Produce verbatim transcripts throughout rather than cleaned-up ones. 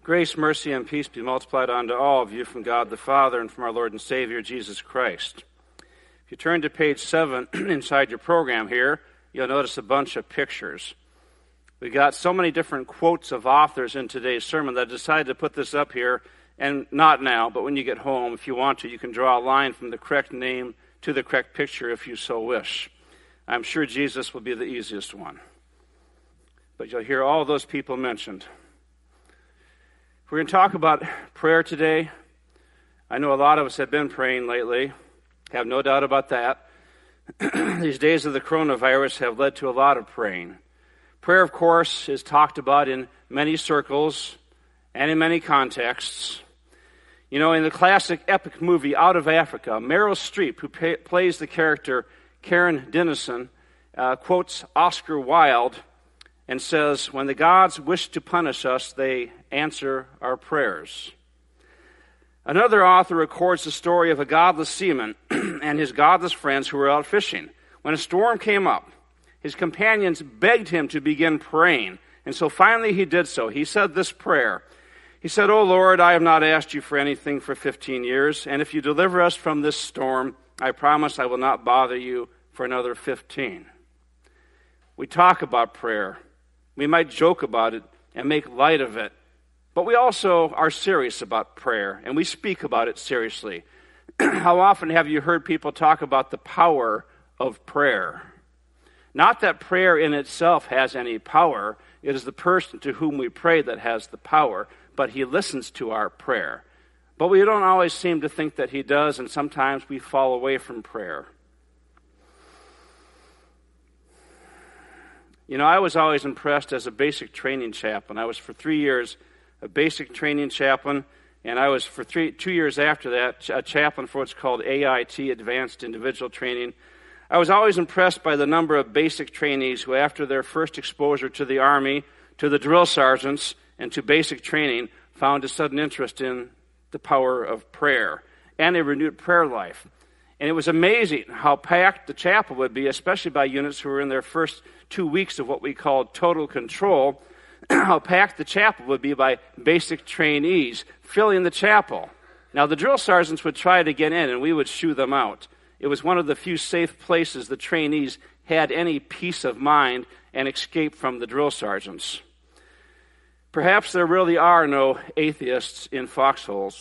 Grace, mercy, and peace be multiplied unto all of you from God the Father and from our Lord and Savior, Jesus Christ. If you turn to page seven inside your program here, you'll notice a bunch of pictures. We got so many different quotes of authors in today's sermon that I decided to put this up here, and not now, but when you get home, if you want to, you can draw a line from the correct name to the correct picture if you so wish. I'm sure Jesus will be the easiest one. But you'll hear all those people mentioned. We're going to talk about prayer today. I know a lot of us have been praying lately. Have no doubt about that. These days of the coronavirus have led to a lot of praying. Prayer, of course, is talked about in many circles and in many contexts. You know, in the classic epic movie Out of Africa, Meryl Streep, who pay, plays the character Karen Dennison, uh, quotes Oscar Wilde and says, "When the gods wish to punish us, they answer our prayers." Another author records the story of a godless seaman and his godless friends who were out fishing. When a storm came up, his companions begged him to begin praying, and so finally he did so. He said this prayer. He said, "O Lord, I have not asked you for anything for fifteen years, and if you deliver us from this storm, I promise I will not bother you for another fifteen. We talk about prayer. We might joke about it and make light of it, but we also are serious about prayer, and we speak about it seriously. How often have you heard people talk about the power of prayer? Not that prayer in itself has any power. It is the person to whom we pray that has the power, but he listens to our prayer. But we don't always seem to think that he does, and sometimes we fall away from prayer. You know, I was always impressed as a basic training chaplain. I was for three years a basic training chaplain, and I was for three, two years after that a chaplain for what's called A I T, Advanced Individual Training. I was always impressed by the number of basic trainees who, after their first exposure to the Army, to the drill sergeants, and to basic training, found a sudden interest in the power of prayer and a renewed prayer life. And it was amazing how packed the chapel would be, especially by units who were in their first two weeks of what we called total control, how packed the chapel would be by basic trainees filling the chapel. Now, the drill sergeants would try to get in, and we would shoo them out. It was one of the few safe places the trainees had any peace of mind and escape from the drill sergeants. Perhaps there really are no atheists in foxholes.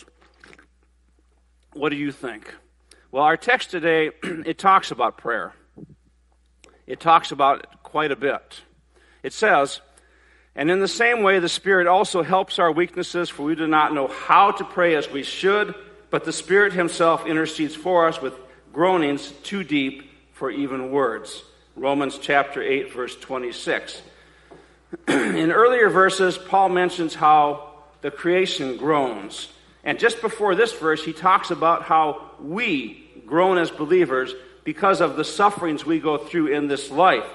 What do you think? Well, our text today, it talks about prayer. It talks about it quite a bit. It says, "And in the same way the Spirit also helps our weaknesses, for we do not know how to pray as we should, but the Spirit himself intercedes for us with groanings too deep for even words." Romans chapter eight, verse twenty-six. In earlier verses, Paul mentions how the creation groans. And just before this verse, he talks about how we groan as believers because of the sufferings we go through in this life.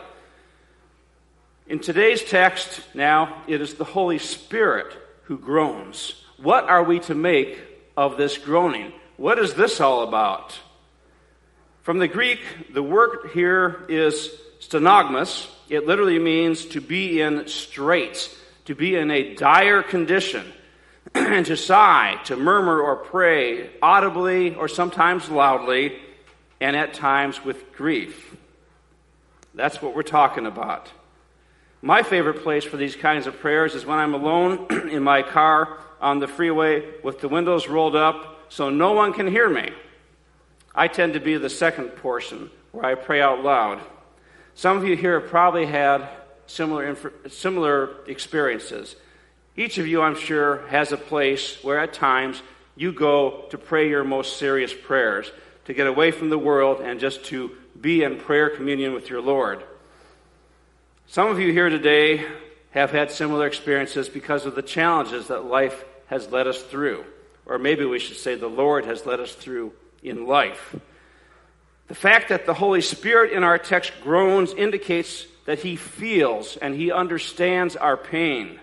In today's text, now, it is the Holy Spirit who groans. What are we to make of this groaning? What is this all about? From the Greek, the word here is stenogmus. It literally means to be in straits, to be in a dire condition, and to sigh, to murmur or pray audibly or sometimes loudly, and at times with grief. That's what we're talking about. My favorite place for these kinds of prayers is when I'm alone in my car on the freeway with the windows rolled up so no one can hear me. I tend to be the second portion where I pray out loud. Some of you here have probably had similar inf- similar experiences. Each of you, I'm sure, has a place where at times you go to pray your most serious prayers, to get away from the world and just to be in prayer communion with your Lord. Some of you here today have had similar experiences because of the challenges that life has led us through. Or maybe we should say the Lord has led us through in life. The fact that the Holy Spirit in our text groans indicates that he feels and he understands our pain.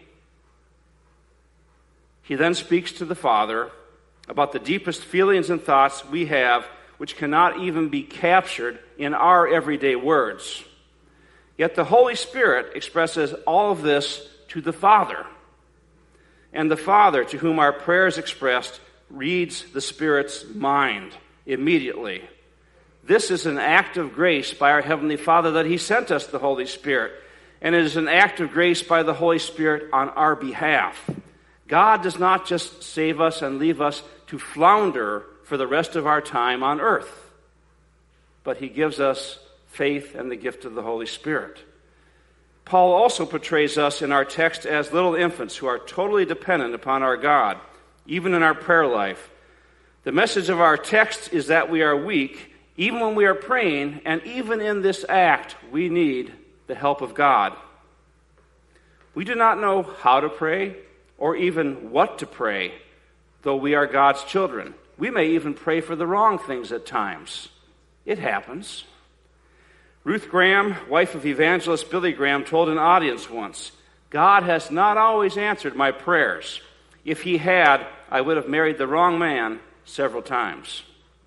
He then speaks to the Father about the deepest feelings and thoughts we have, which cannot even be captured in our everyday words. Yet the Holy Spirit expresses all of this to the Father. And the Father, to whom our prayer is expressed, reads the Spirit's mind immediately. This is an act of grace by our Heavenly Father that He sent us the Holy Spirit. And it is an act of grace by the Holy Spirit on our behalf. God does not just save us and leave us to flounder for the rest of our time on earth, but He gives us faith and the gift of the Holy Spirit. Paul also portrays us in our text as little infants who are totally dependent upon our God, even in our prayer life. The message of our text is that we are weak, even when we are praying, and even in this act, we need the help of God. We do not know how to pray or even what to pray, though we are God's children. We may even pray for the wrong things at times. It happens. Ruth Graham, wife of evangelist Billy Graham, told an audience once, "God has not always answered my prayers. If He had, I would have married the wrong man several times."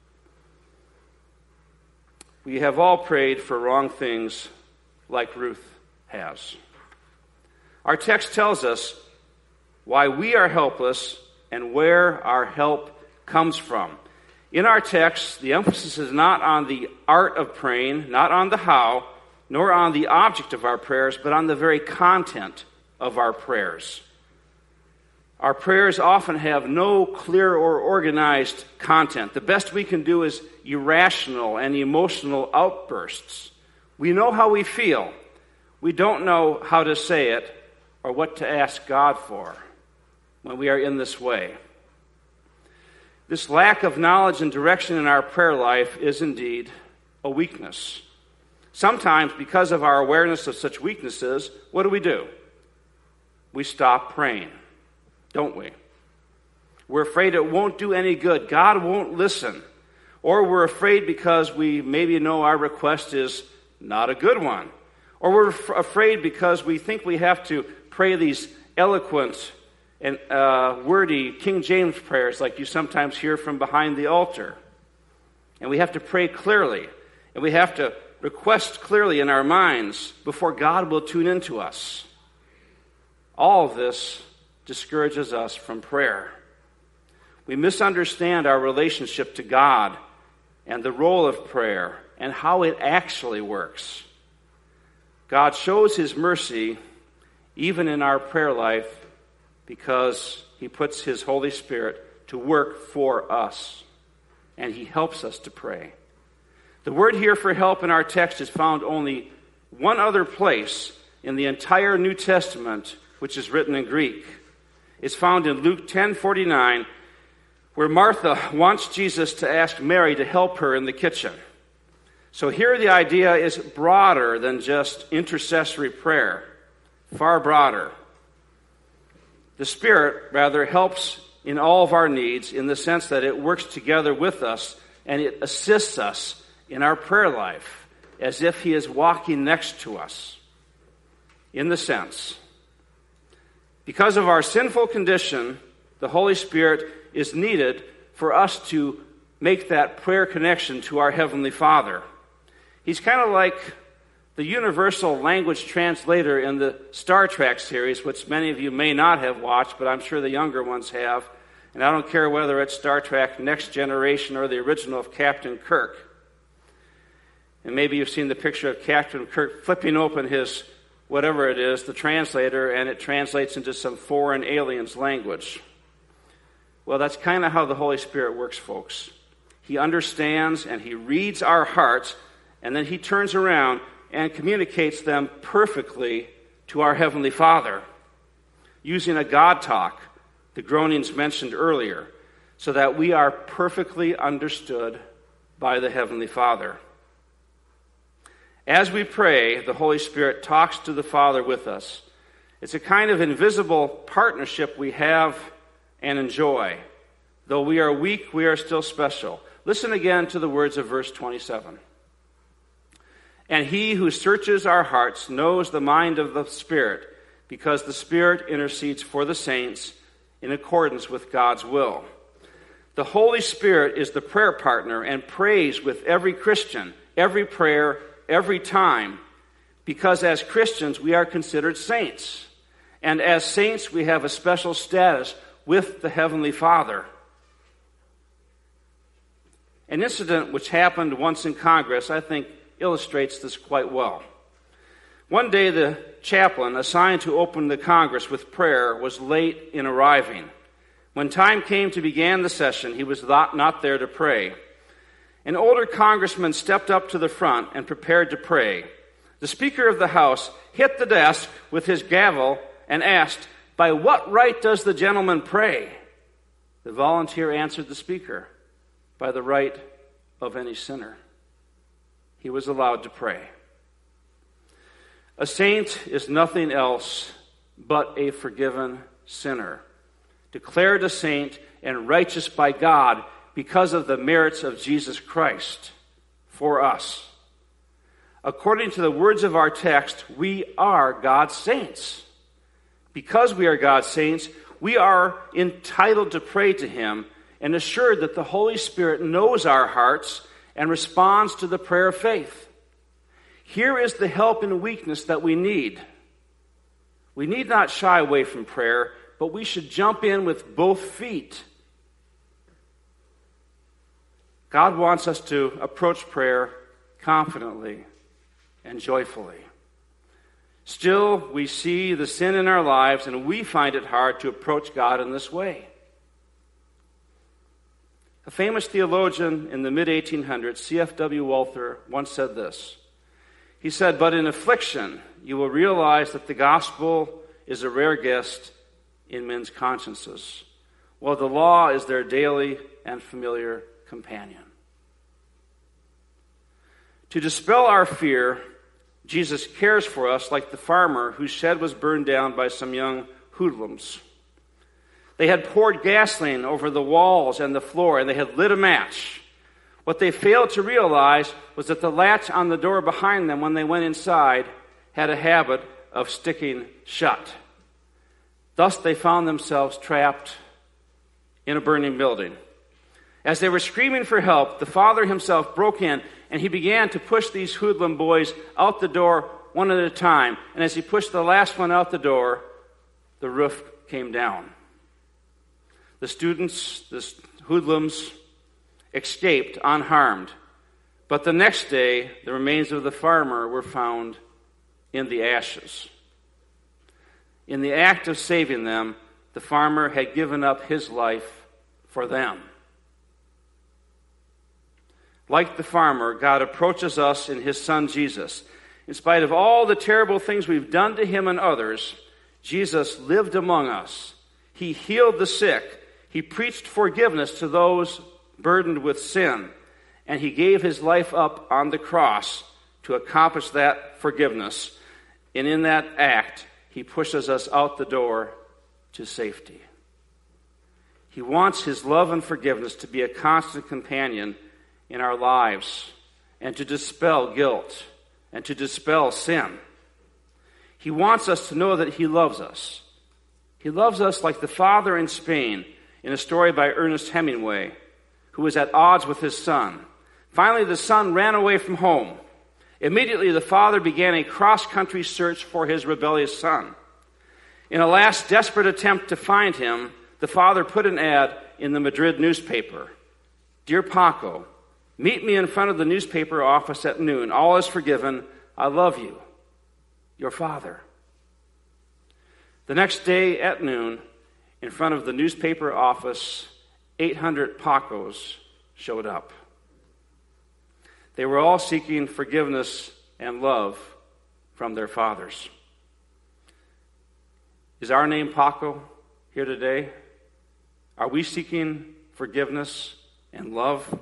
We have all prayed for wrong things like Ruth has. Our text tells us why we are helpless and where our help comes from. In our text, the emphasis is not on the art of praying, not on the how, nor on the object of our prayers, but on the very content of our prayers. Our prayers often have no clear or organized content. The best we can do is irrational and emotional outbursts. We know how we feel. We don't know how to say it or what to ask God for when we are in this way. This lack of knowledge and direction in our prayer life is indeed a weakness. Sometimes, because of our awareness of such weaknesses, what do we do? We stop praying, don't we? We're afraid it won't do any good. God won't listen. Or we're afraid because we maybe know our request is not a good one. Or we're f- afraid because we think we have to pray these eloquent and uh, wordy King James prayers like you sometimes hear from behind the altar. And we have to pray clearly. And we have to request clearly in our minds before God will tune into us. All of this discourages us from prayer. We misunderstand our relationship to God and the role of prayer and how it actually works. God shows His mercy even in our prayer life because He puts His Holy Spirit to work for us, and He helps us to pray. The word here for help in our text is found only one other place in the entire New Testament, which is written in Greek. It's found in Luke ten forty-nine, where Martha wants Jesus to ask Mary to help her in the kitchen. So here the idea is broader than just intercessory prayer, far broader. The Spirit, rather, helps in all of our needs in the sense that it works together with us and it assists us in our prayer life as if He is walking next to us. In the sense, because of our sinful condition, the Holy Spirit is needed for us to make that prayer connection to our Heavenly Father. He's kind of like the universal language translator in the Star Trek series, which many of you may not have watched, but I'm sure the younger ones have. And I don't care whether it's Star Trek Next Generation or the original of Captain Kirk. And maybe you've seen the picture of Captain Kirk flipping open his, whatever it is, the translator, and it translates into some foreign alien's language. Well, that's kind of how the Holy Spirit works, folks. He understands and He reads our hearts, and then He turns around and communicates them perfectly to our Heavenly Father, using a God talk, the groanings mentioned earlier, so that we are perfectly understood by the Heavenly Father. As we pray, the Holy Spirit talks to the Father with us. It's a kind of invisible partnership we have and enjoy. Though we are weak, we are still special. Listen again to the words of verse twenty-seven. And He who searches our hearts knows the mind of the Spirit, because the Spirit intercedes for the saints in accordance with God's will. The Holy Spirit is the prayer partner and prays with every Christian, every prayer, every time, because as Christians we are considered saints. And as saints, we have a special status with the Heavenly Father. An incident which happened once in Congress, I think, illustrates this quite well. One day, the chaplain assigned to open the Congress with prayer was late in arriving. When time came to begin the session, he was not, not there to pray. An older congressman stepped up to the front and prepared to pray. The Speaker of the House hit the desk with his gavel and asked, "By what right does the gentleman pray?" The volunteer answered the Speaker, "By the right of any sinner." He was allowed to pray. A saint is nothing else but a forgiven sinner, declared a saint and righteous by God because of the merits of Jesus Christ for us. According to the words of our text, we are God's saints. Because we are God's saints, we are entitled to pray to Him and assured that the Holy Spirit knows our hearts and responds to the prayer of faith. Here is the help in weakness that we need. We need not shy away from prayer, but we should jump in with both feet. God wants us to approach prayer confidently and joyfully. Still, we see the sin in our lives, and we find it hard to approach God in this way. A famous theologian in the mid eighteen hundreds, C F W Walther, once said this. He said, "But in affliction, you will realize that the gospel is a rare guest in men's consciences, while the law is their daily and familiar companion." To dispel our fear, Jesus cares for us like the farmer whose shed was burned down by some young hoodlums. They had poured gasoline over the walls and the floor, and they had lit a match. What they failed to realize was that the latch on the door behind them when they went inside had a habit of sticking shut. Thus they found themselves trapped in a burning building. As they were screaming for help, the father himself broke in, and he began to push these hoodlum boys out the door one at a time. And as he pushed the last one out the door, the roof came down. The students, the hoodlums, escaped unharmed. But the next day, the remains of the farmer were found in the ashes. In the act of saving them, the farmer had given up his life for them. Like the farmer, God approaches us in His Son Jesus. In spite of all the terrible things we've done to Him and others, Jesus lived among us. He healed the sick. He preached forgiveness to those burdened with sin. And He gave His life up on the cross to accomplish that forgiveness. And in that act, He pushes us out the door to safety. He wants His love and forgiveness to be a constant companion in our lives, and to dispel guilt, and to dispel sin. He wants us to know that He loves us. He loves us like the father in Spain, in a story by Ernest Hemingway, who was at odds with his son. Finally, the son ran away from home. Immediately, the father began a cross-country search for his rebellious son. In a last desperate attempt to find him, the father put an ad in the Madrid newspaper. "Dear Paco, meet me in front of the newspaper office at noon. All is forgiven. I love you. Your father." The next day at noon, in front of the newspaper office, eight hundred Pacos showed up. They were all seeking forgiveness and love from their fathers. Is our name Paco here today? Are we seeking forgiveness and love?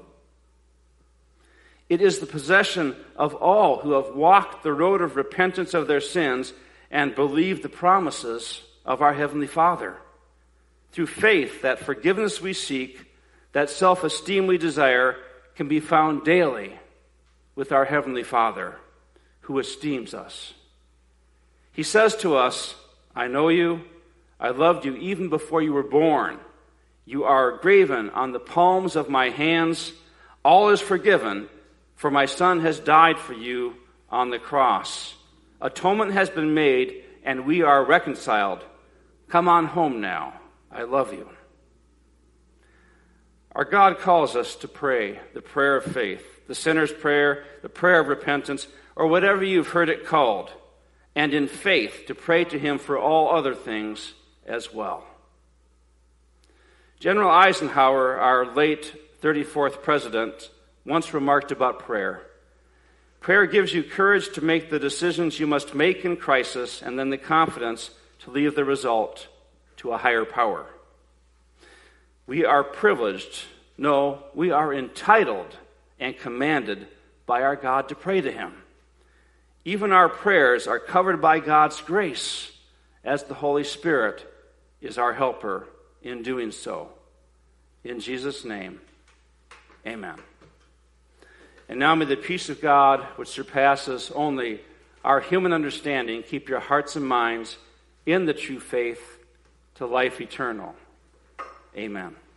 It is the possession of all who have walked the road of repentance of their sins and believed the promises of our Heavenly Father. Through faith, that forgiveness we seek, that self-esteem we desire, can be found daily with our Heavenly Father, who esteems us. He says to us, "I know you. I loved you even before you were born. You are graven on the palms of my hands. All is forgiven, for my Son has died for you on the cross. Atonement has been made, and we are reconciled. Come on home now. I love you. Our God calls us to pray the prayer of faith, the sinner's prayer, the prayer of repentance, or whatever you've heard it called, and in faith to pray to him for all other things as well. General Eisenhower, our late thirty-fourth president, once remarked about prayer. Prayer gives you courage to make the decisions you must make in crisis, and then the confidence to leave the result to a higher power. We are privileged, no, we are entitled and commanded by our God to pray to him. Even our prayers are covered by God's grace, as the Holy Spirit is our helper in doing so. In Jesus' name, amen. And now may the peace of God, which surpasses only our human understanding, keep your hearts and minds in the true faith to life eternal. Amen.